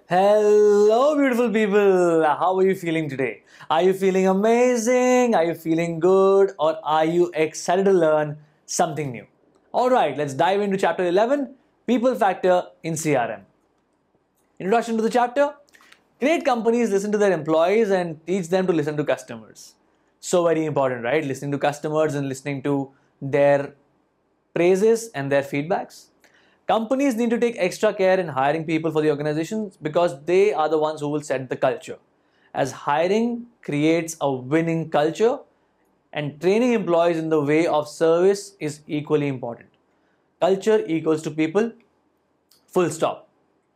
Hello, beautiful people. How are you feeling today? Are you feeling amazing? Are you feeling good? Or are you excited to learn something new? All right, let's dive into chapter 11 People Factor in CRM. Introduction to the chapter. Great companies listen to their employees and teach them to listen to customers. So, very important, right? Listening to customers and listening to their praises and their feedbacks. Companies need to take extra care in hiring people for the organizations because they are the ones who will set the culture. As hiring creates a winning culture, and training employees in the way of service is equally important. Culture equals to people, full stop.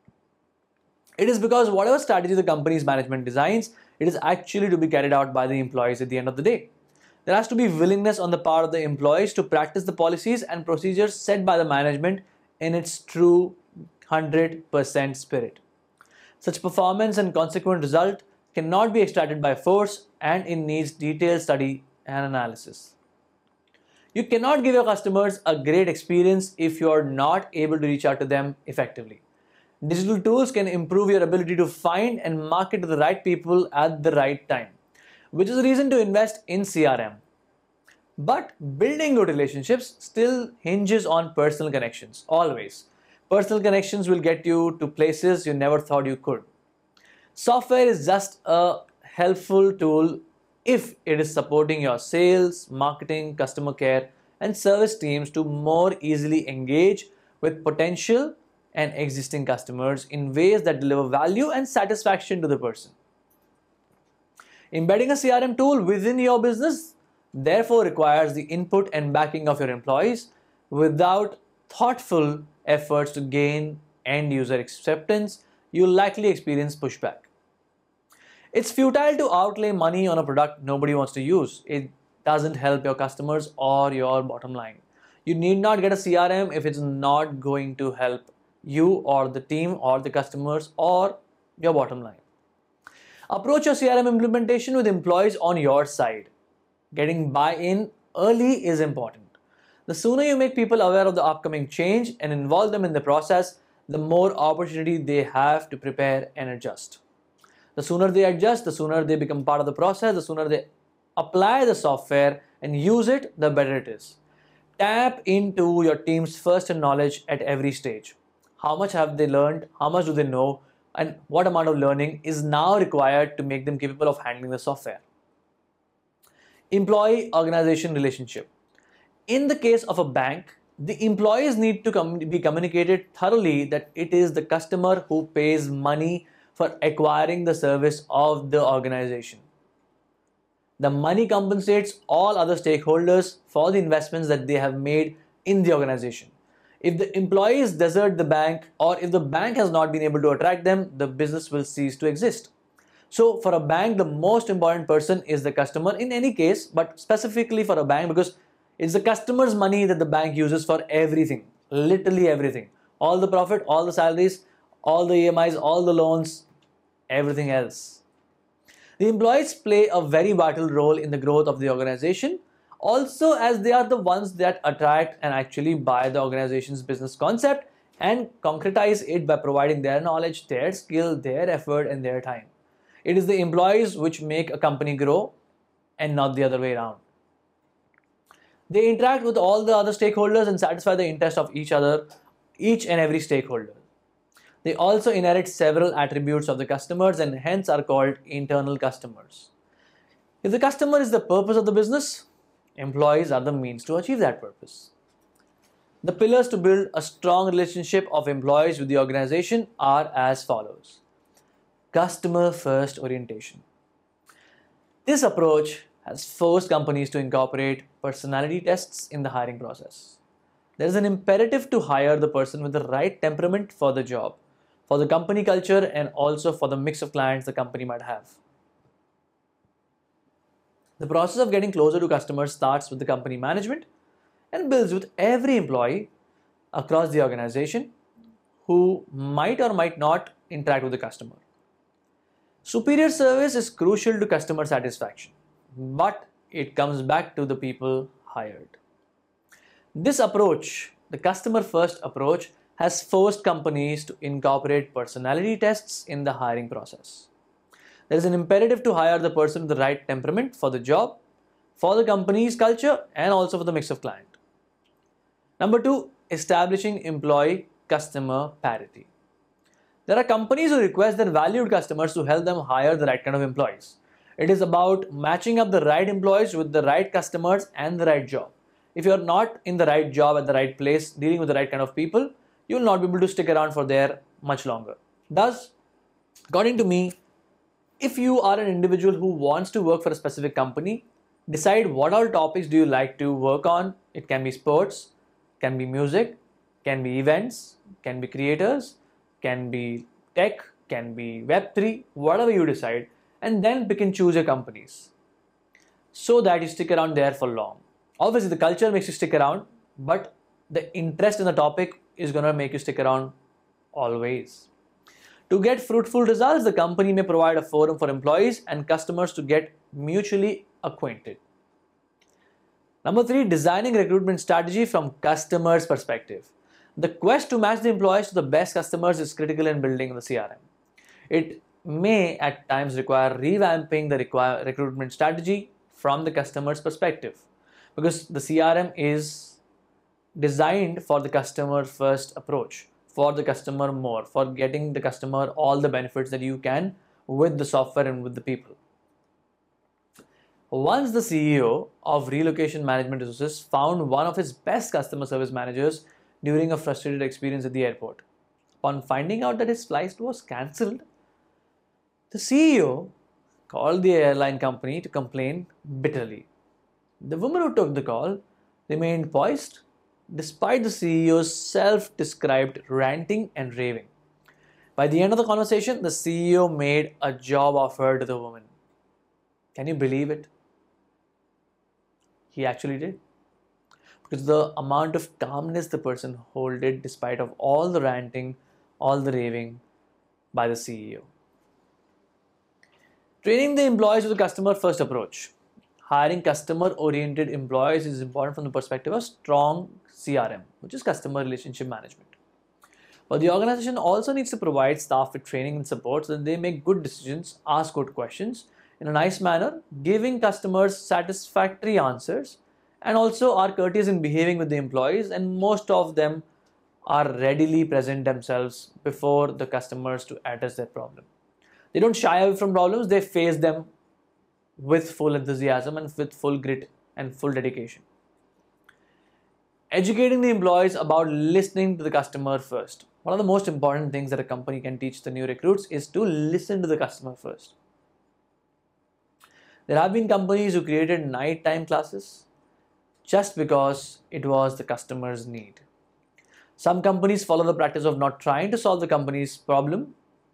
It is because whatever strategy the company's management designs, it is actually to be carried out by the employees at the end of the day. There has to be willingness on the part of the employees to practice the policies and procedures set by the management in its true 100% spirit. Such performance and consequent result cannot be extracted by force and it needs detailed study and analysis. You cannot give your customers a great experience if you are not able to reach out to them effectively. Digital tools can improve your ability to find and market to the right people at the right time, which is a reason to invest in CRM. But building good relationships still hinges on personal connections, always. Personal connections will get you to places you never thought you could. Software is just a helpful tool if it is supporting your sales, marketing, customer care, and service teams to more easily engage with potential and existing customers in ways that deliver value and satisfaction to the person. Embedding a CRM tool within your business therefore requires the input and backing of your employees. Without thoughtful efforts to gain end user acceptance, you will likely experience pushback. It's futile to outlay money on a product nobody wants to use. It doesn't help your customers or your bottom line. You need not get a CRM if it's not going to help you or the team or the customers or your bottom line. Approach your CRM implementation with employees on your side. Getting buy-in early is important. The sooner you make people aware of the upcoming change and involve them in the process, the more opportunity they have to prepare and adjust. The sooner they adjust, the sooner they become part of the process, the sooner they apply the software and use it, the better it is. Tap into your team's first-hand knowledge at every stage. How much have they learned? How much do they know? And what amount of learning is now required to make them capable of handling the software. Employee-organization relationship. In the case of a bank, the employees need to be communicated thoroughly that it is the customer who pays money for acquiring the service of the organization. The money compensates all other stakeholders for the investments that they have made in the organization. If the employees desert the bank or if the bank has not been able to attract them, the business will cease to exist. So for a bank, the most important person is the customer in any case, but specifically for a bank because it's the customer's money that the bank uses for everything, literally everything. All the profit, all the salaries, all the EMIs, all the loans, everything else. The employees play a very vital role in the growth of the organization, also as they are the ones that attract and actually buy the organization's business concept and concretize it by providing their knowledge, their skill, their effort, and their time. It is the employees which make a company grow and not the other way around. They interact with all the other stakeholders and satisfy the interest of each and every stakeholder. They also inherit several attributes of the customers and hence are called internal customers. If the customer is the purpose of the business, employees are the means to achieve that purpose. The pillars to build a strong relationship of employees with the organization are as follows. Customer first orientation. This approach has forced companies to incorporate personality tests in the hiring process. There is an imperative to hire the person with the right temperament for the job, for the company culture, and also for the mix of clients the company might have. The process of getting closer to customers starts with the company management and builds with every employee across the organization who might or might not interact with the customer. Superior service is crucial to customer satisfaction, but it comes back to the people hired. This approach, the customer first approach, has forced companies to incorporate personality tests in the hiring process. There is an imperative to hire the person with the right temperament for the job, for the company's culture, and also for the mix of client. Number two, establishing employee customer parity. There are companies who request their valued customers to help them hire the right kind of employees. It is about matching up the right employees with the right customers and the right job. If you are not in the right job at the right place, dealing with the right kind of people, you will not be able to stick around for there much longer. Thus, according to me, if you are an individual who wants to work for a specific company, decide what all topics do you like to work on. It can be sports, can be music, can be events, can be creators, can be tech, can be Web3, whatever you decide, and then pick and choose your companies so that you stick around there for long. Obviously, the culture makes you stick around, but the interest in the topic is going to make you stick around always. To get fruitful results, the company may provide a forum for employees and customers to get mutually acquainted. Number three, designing recruitment strategy from customers' perspective. The quest to match the employees to the best customers is critical in building the CRM. It may at times require revamping the recruitment strategy from the customer's perspective, because the CRM is designed for the customer first approach, for the customer more, for getting the customer all the benefits that you can with the software and with the people. Once the CEO of Relocation Management Resources found one of his best customer service managers during a frustrated experience at the airport. Upon finding out that his flight was cancelled, the CEO called the airline company to complain bitterly. The woman who took the call remained poised despite the CEO's self-described ranting and raving. By the end of the conversation, the CEO made a job offer to the woman. Can you believe it? He actually did. Because the amount of calmness the person holded despite of all the ranting, all the raving by the CEO. Training the employees with a customer first approach. Hiring customer oriented employees is important from the perspective of strong CRM, which is customer relationship management. But the organization also needs to provide staff with training and support so that they make good decisions, ask good questions in a nice manner, giving customers satisfactory answers, and also are courteous in behaving with the employees, and most of them are readily present themselves before the customers to address their problem. They don't shy away from problems, they face them with full enthusiasm and with full grit and full dedication. Educating the employees about listening to the customer first. One of the most important things that a company can teach the new recruits is to listen to the customer first. There have been companies who created nighttime classes just because it was the customer's need. Some companies follow the practice of not trying to solve the company's problem.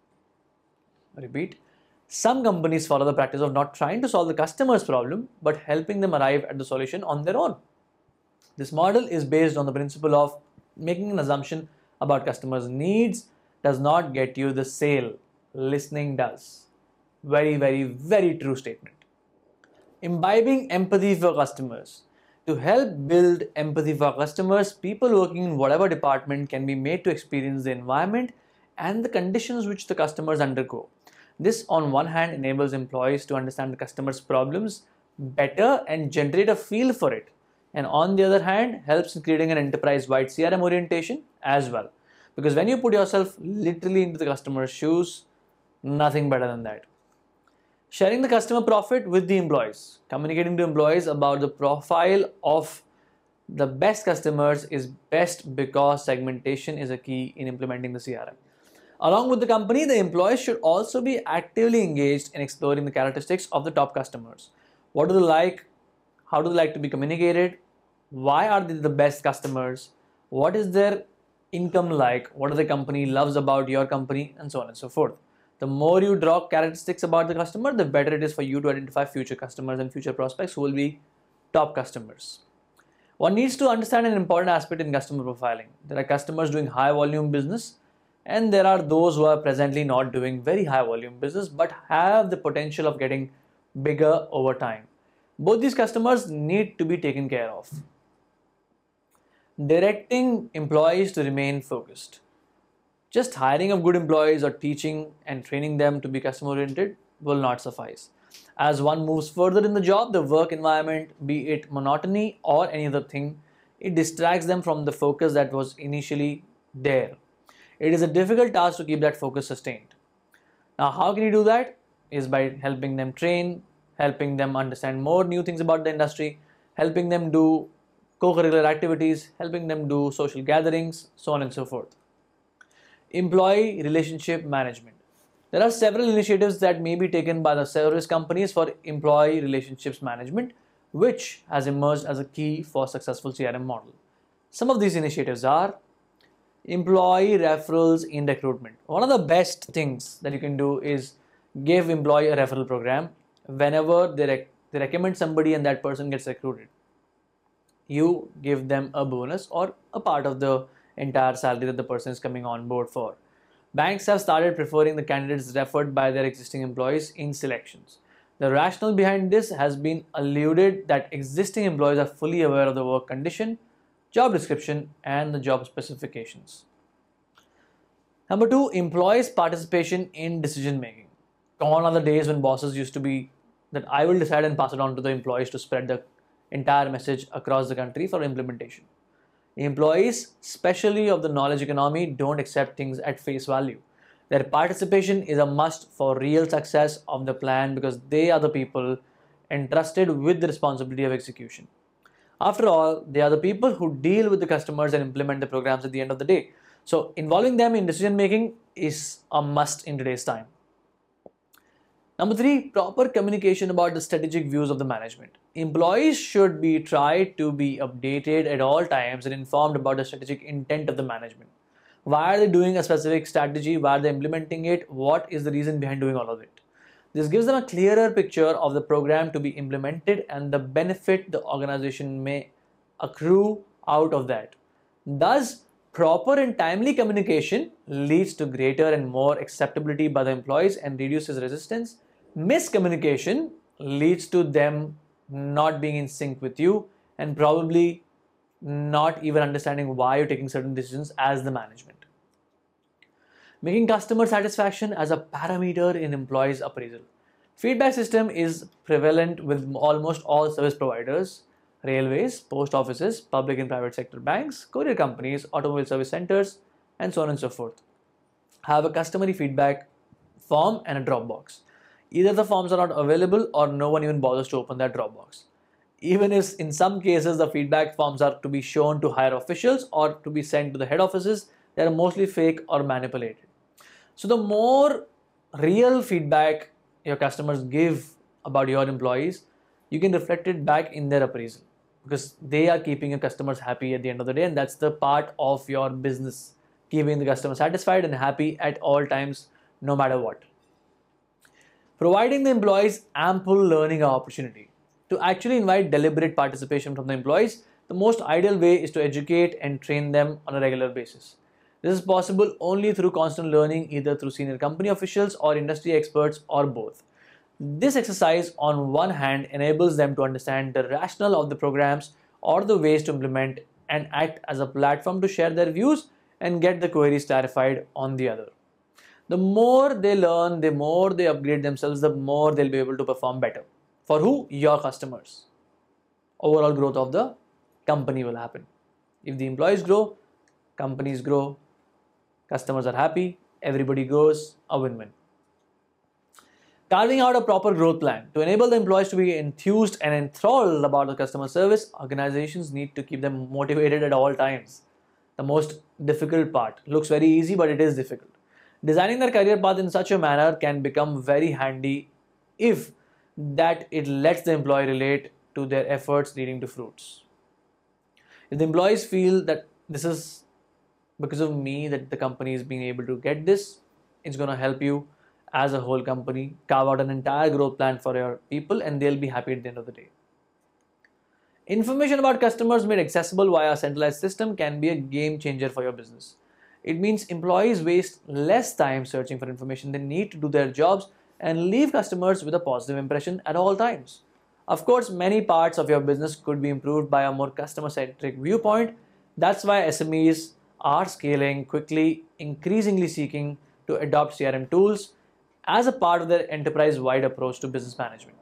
Repeat. Some companies follow the practice of not trying to solve the customer's problem, but helping them arrive at the solution on their own. This model is based on the principle of making an assumption about customers' needs does not get you the sale. Listening does. Very, very, very true statement. Imbibing empathy for customers. To help build empathy for customers, people working in whatever department can be made to experience the environment and the conditions which the customers undergo. This, on one hand, enables employees to understand the customer's problems better and generate a feel for it. And on the other hand, helps in creating an enterprise-wide CRM orientation as well. Because when you put yourself literally into the customer's shoes, nothing better than that. Sharing the customer profit with the employees. Communicating to employees about the profile of the best customers is best because segmentation is a key in implementing the CRM. Along with the company, the employees should also be actively engaged in exploring the characteristics of the top customers. What do they like? How do they like to be communicated? Why are they the best customers? What is their income like? What do the company loves about your company? And so on and so forth. The more you draw characteristics about the customer, the better it is for you to identify future customers and future prospects who will be top customers. One needs to understand an important aspect in customer profiling. There are customers doing high volume business, and there are those who are presently not doing very high volume business but have the potential of getting bigger over time. Both these customers need to be taken care of. Directing employees to remain focused. Just hiring of good employees or teaching and training them to be customer oriented will not suffice. As one moves further in the job, the work environment, be it monotony or any other thing, it distracts them from the focus that was initially there. It is a difficult task to keep that focus sustained. Now, how can you do that? Is by helping them train, helping them understand more new things about the industry, helping them do co-curricular activities, helping them do social gatherings, so on and so forth. Employee relationship management. There are several initiatives that may be taken by the service companies for employee relationships management, which has emerged as a key for successful CRM model. Some of these initiatives are employee referrals in recruitment. One of the best things that you can do is give employee a referral program. Whenever they recommend somebody and that person gets recruited, you give them a bonus or a part of the entire salary that the person is coming on board for. Banks have started preferring the candidates referred by their existing employees in selections. The rationale behind this has been alluded that existing employees are fully aware of the work condition, job description, and the job specifications. Number two, employees' participation in decision making. Gone are the days when bosses used to be that I will decide and pass it on to the employees to spread the entire message across the country for implementation. Employees, especially of the knowledge economy, don't accept things at face value. Their participation is a must for real success of the plan because they are the people entrusted with the responsibility of execution. After all, they are the people who deal with the customers and implement the programs at the end of the day. So, involving them in decision making is a must in today's time. Number three, proper communication about the strategic views of the management. Employees should be tried to be updated at all times and informed about the strategic intent of the management. Why are they doing a specific strategy? Why are they implementing it? What is the reason behind doing all of it? This gives them a clearer picture of the program to be implemented and the benefit the organization may accrue out of that. Thus, proper and timely communication leads to greater and more acceptability by the employees and reduces resistance. Miscommunication leads to them not being in sync with you and probably not even understanding why you're taking certain decisions as the management. Making customer satisfaction as a parameter in employees' appraisal. Feedback system is prevalent with almost all service providers, railways, post offices, public and private sector banks, courier companies, automobile service centers, and so on and so forth. Have a customary feedback form and a drop box. Either the forms are not available or no one even bothers to open that drop box. Even if in some cases the feedback forms are to be shown to higher officials or to be sent to the head offices, they are mostly fake or manipulated. So the more real feedback your customers give about your employees, you can reflect it back in their appraisal because they are keeping your customers happy at the end of the day, and that's the part of your business, keeping the customer satisfied and happy at all times, no matter what. Providing the employees ample learning opportunity. To actually invite deliberate participation from the employees, the most ideal way is to educate and train them on a regular basis. This is possible only through constant learning, either through senior company officials or industry experts or both. This exercise, on one hand, enables them to understand the rationale of the programs or the ways to implement and act as a platform to share their views and get the queries clarified on the other. The more they learn, the more they upgrade themselves, the more they'll be able to perform better. For who? Your customers. Overall growth of the company will happen. If the employees grow, companies grow, customers are happy, everybody grows, a win-win. Carving out a proper growth plan. To enable the employees to be enthused and enthralled about the customer service, organizations need to keep them motivated at all times. The most difficult part. Looks very easy, but it is difficult. Designing their career path in such a manner can become very handy if that it lets the employee relate to their efforts leading to fruits. If the employees feel that this is because of me that the company is being able to get this, it's going to help you as a whole company carve out an entire growth plan for your people and they'll be happy at the end of the day. Information about customers made accessible via a centralized system can be a game changer for your business. It means employees waste less time searching for information they need to do their jobs and leave customers with a positive impression at all times. Of course, many parts of your business could be improved by a more customer-centric viewpoint, That's why SMEs are scaling quickly, increasingly seeking to adopt CRM tools as a part of their enterprise-wide approach to business management.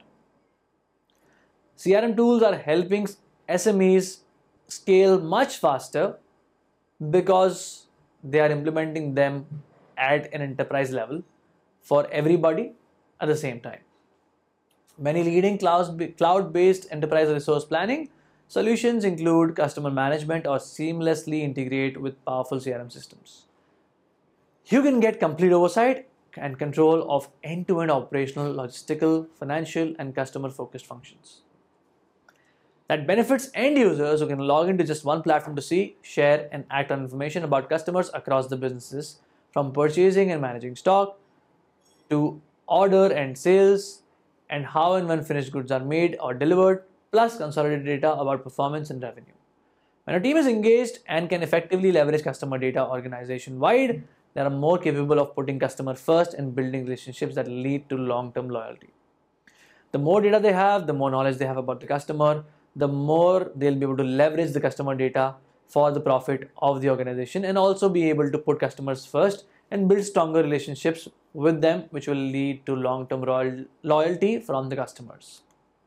CRM tools are helping SMEs scale much faster because they are implementing them at an enterprise level for everybody at the same time. Many leading cloud-based enterprise resource planning solutions include customer management or seamlessly integrate with powerful CRM systems. You can get complete oversight and control of end-to-end operational, logistical, financial, and customer-focused functions. That benefits end users who can log into just one platform to see, share, and act on information about customers across the businesses, from purchasing and managing stock to order and sales, and how and when finished goods are made or delivered, plus consolidated data about performance and revenue. When a team is engaged and can effectively leverage customer data organization-wide, they are more capable of putting customer first and building relationships that lead to long-term loyalty. The more data they have, the more knowledge they have about the customer, the more they'll be able to leverage the customer data for the profit of the organization and also be able to put customers first and build stronger relationships with them, which will lead to long-term loyalty from the customers.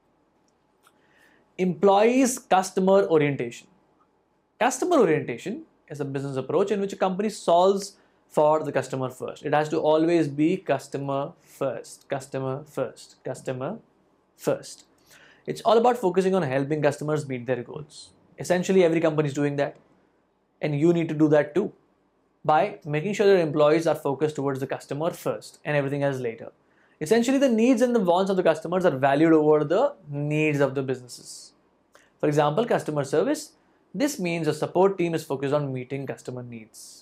Employees' customer orientation. Customer orientation is a business approach in which a company solves for the customer first. It has to always be customer first, customer first, customer first. It's all about focusing on helping customers meet their goals. Essentially, every company is doing that, and you need to do that too, by making sure your employees are focused towards the customer first and everything else later. Essentially, the needs and the wants of the customers are valued over the needs of the businesses. For example, customer service. This means a support team is focused on meeting customer needs.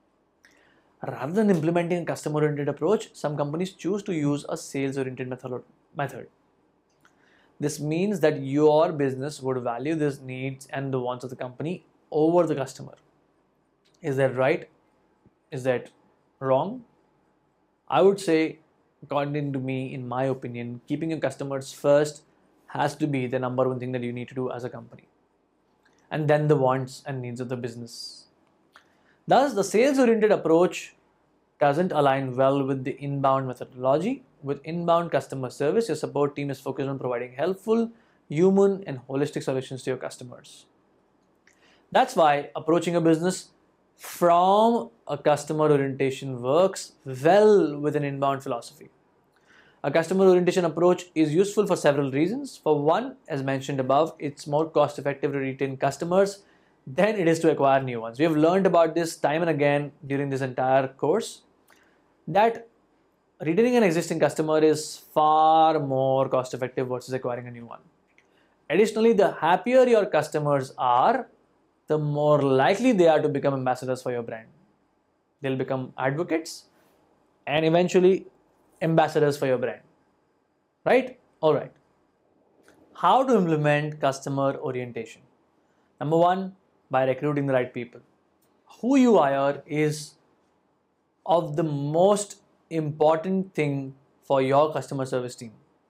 Rather than implementing a customer-oriented approach, some companies choose to use a sales-oriented method. This means that your business would value these needs and the wants of the company over the customer. Is that right? Is that wrong? I would say, according to me, in my opinion, keeping your customers first has to be the number one thing that you need to do as a company. And then the wants and needs of the business. Thus, the sales-oriented approach doesn't align well with the inbound methodology. With inbound customer service, your support team is focused on providing helpful, human, and holistic solutions to your customers. That's why approaching a business from a customer orientation works well with an inbound philosophy. A customer orientation approach is useful for several reasons. For one, as mentioned above, it's more cost effective to retain customers than it is to acquire new ones. We have learned about this time and again during this entire course, that retaining an existing customer is far more cost effective versus acquiring a new one. Additionally, the happier your customers are, the more likely they are to become ambassadors for your brand. They'll become advocates and eventually ambassadors for your brand. Right? Alright. How to implement customer orientation? Number one, by recruiting the right people. Who you hire is of the most important thing for your customer service team.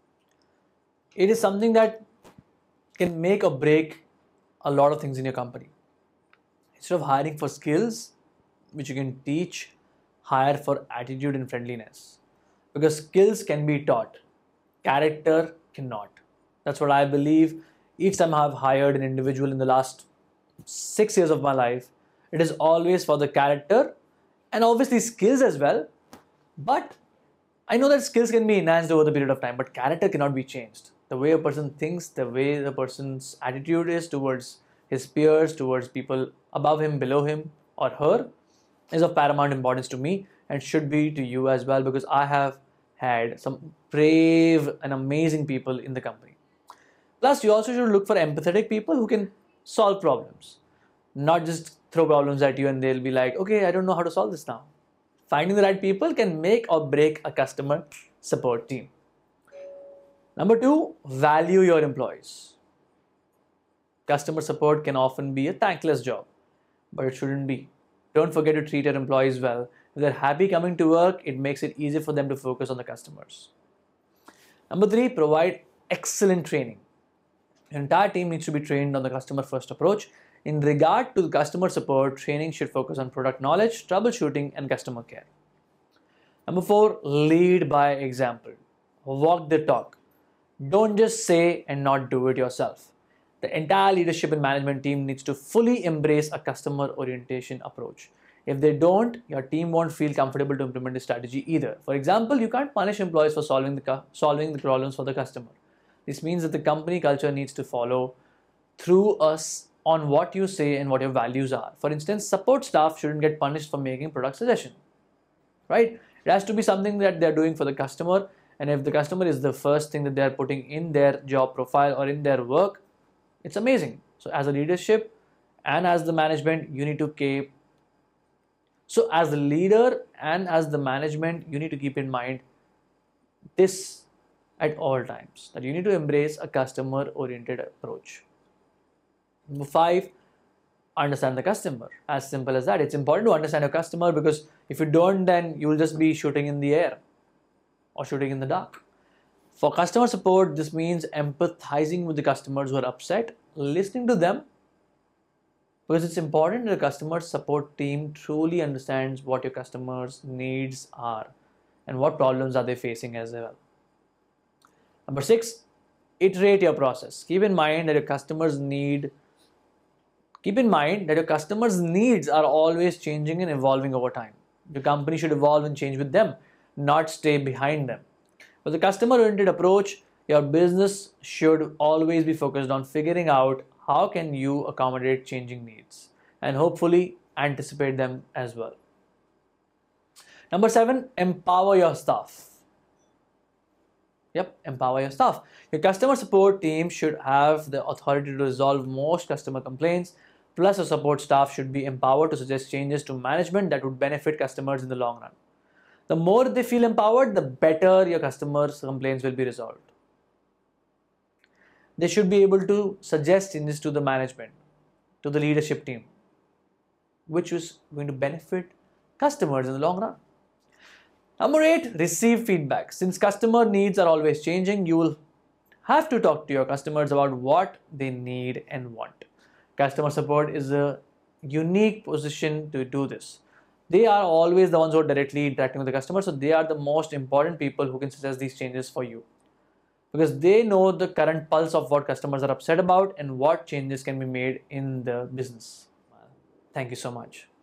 It is something that can make or break a lot of things in your company. Instead of hiring for skills, which you can teach, hire for attitude and friendliness. Because skills can be taught, character cannot. That's what I believe. Each time I've hired an individual in the last 6 years of my life, it is always for the character and obviously skills as well. But I know that skills can be enhanced over the period of time, but character cannot be changed. The way a person thinks, the way the person's attitude is towards his peers, towards people above him, below him, or her, is of paramount importance to me and should be to you as well, because I have had some brave and amazing people in the company. Plus, you also should look for empathetic people who can solve problems, not just throw problems at you and they'll be like, okay, I don't know how to solve this now. Finding the right people can make or break a customer support team. Number two, value your employees. Customer support can often be a thankless job, but it shouldn't be. Don't forget to treat your employees well. If they're happy coming to work, it makes it easier for them to focus on the customers. Number three, provide excellent training. Your entire team needs to be trained on the customer first approach. In regard to the customer support, training should focus on product knowledge, troubleshooting, and customer care. Number 4, lead by example. Walk the talk. Don't just say and not do it yourself. The entire leadership and management team needs to fully embrace a customer orientation approach. If they don't, your team won't feel comfortable to implement the strategy either. For example, you can't punish employees for solving the problems for the customer. This means that the company culture needs to follow through us on what you say and what your values are. For instance, support staff shouldn't get punished for making product suggestion, right? It has to be something that they're doing for the customer, and if the customer is the first thing that they're putting in their job profile or in their work, it's amazing. So as a leadership and as the management, you need to keep so as the leader and as the management, you need to keep in mind this at all times, that you need to embrace a customer oriented approach. Number 5, understand the customer. As simple as that. It's important to understand your customer, because if you don't, then you will just be shooting in the air or shooting in the dark. For customer support, this means empathizing with the customers who are upset, listening to them, because it's important that the customer support team truly understands what your customers' needs are and what problems are they facing as well. Number 6, iterate your process. Keep in mind that your customers' needs are always changing and evolving over time. The company should evolve and change with them, not stay behind them. With a customer-oriented approach, your business should always be focused on figuring out how can you accommodate changing needs and hopefully anticipate them as well. Number 7, empower your staff. Empower your staff. Your customer support team should have the authority to resolve most customer complaints. Plus, your support staff should be empowered to suggest changes to management that would benefit customers in the long run. The more they feel empowered, the better your customers' complaints will be resolved. They should be able to suggest changes to the management, to the leadership team, which is going to benefit customers in the long run. Number 8, receive feedback. Since customer needs are always changing, you will have to talk to your customers about what they need and want. Customer support is a unique position to do this. They are always the ones who are directly interacting with the customer, so they are the most important people who can suggest these changes for you, because they know the current pulse of what customers are upset about and what changes can be made in the business. Thank you so much.